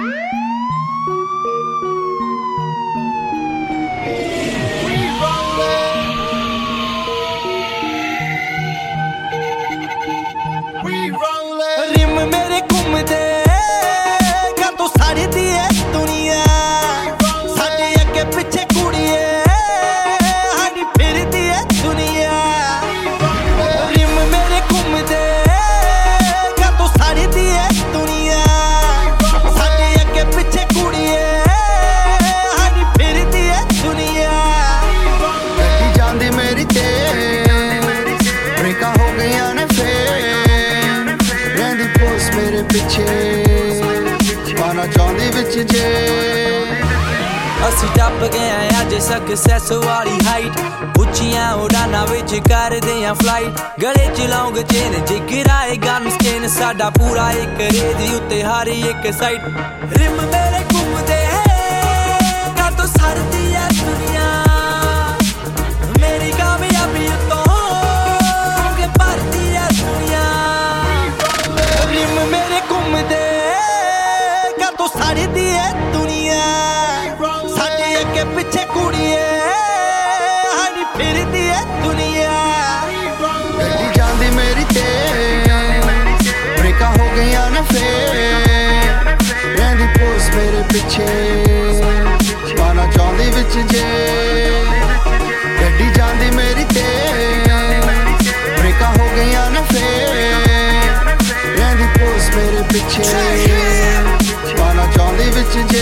rim मेरे घूमदे कदों सड़दी है दुनिया साडे अगे पिछे कुड़िए हानी फिरदी है दुनिया रिम मेरे घूमदे कदों सड़दी है दुनिया साडे अगे पिछे कुड़िए हानी फिरदी है दुनिया कटी जांदी मेरी ते ब्रेका हो गईयां ने मेरे पिछे पाना चाहती विच जे असी टप गए अज सक्सेस वाली हाइट उच्चियां उड़ाना विच करदे आ फ्लाइट गले च लौंग चेन जिगराए गन स्किन साडा पूरा एक रेज उत्ते हर एक साइड रिम मेरे घूमदे कदों सरदी है दुनिया मेरी कामयाबी तो भरदी है दुनिया रिम मेरे घूमदे कदों सड़दी है दुनिया साडे अगे पिछे कुड़िए हानी फिरदी है दुनिया कटी जांदी मेरी ते ब्रेका हो गईयां ने रहिंदी पोस मेरे पिछे पाना चाहती विच जे कटी जांदी मेरी ते ब्रेका हो गईयां ने मेरे पिछे पाना चाहती विच जे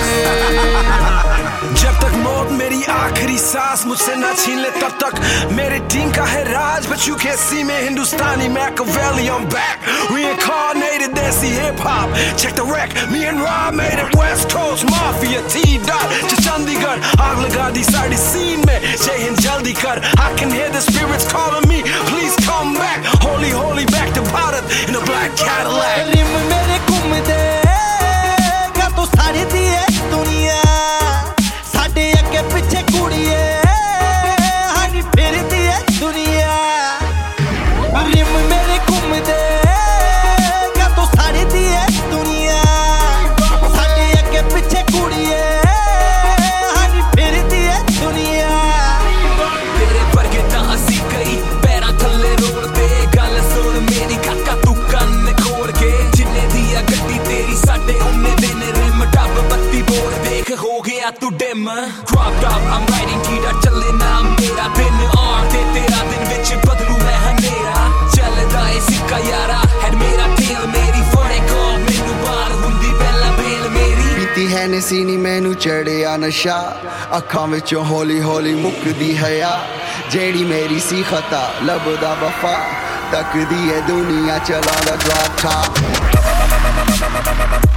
जब तक मौत मेरी आखिरी सांस मुझसे ना छीन ले तब तक मेरे टीम का है Raj but you can't see me Hindustani Machiavelli I'm back reincarnated desi hip hop check the wreck me and Rob made it West Coast Mafia T-Dot to Chandigarh aag laga di saadi scene mein jai hind jaldi kar I can hear the spirits calling me please come back holy holy back to Bharat in a black Cadillac rim मेरे घूमदे कदों सड़दी है दुनिया साडे अगे पिछे कुड़िए हानी फिरदी है दुनिया रिम मेरे घूमदे कदों सड़दी है दुनिया साडे अगे पिछे कुड़िए हानी फिरदी है दुनिया तेरे वर्गे तां असी कई पैरां थल्ले रोड़दे गल सुन मेरी काका तू कन्न खोड़ के जिन्ने दी गड्डी तेरी साडे उन्ने दिन रिम टब बत्ती बोल देख हो गया तू dim crop top I'm riding कीड़ा चले नाम मेरा दिन और ते तेरा दिन विच बदलू मैं हनेरा चलदा ए सिक्का यारा हैड मेरा टेल मेरी फोड़े को मैनू बार हुंदी पहला बेल मेरी पीती है नसीनी मैनू चढ़िया नशा अखां विचों हौली हौली मुकदी हया जेड़ी मेरी सी खता लभदा वफा तकदी है दुनिया चलांदा ड्रॉप टॉप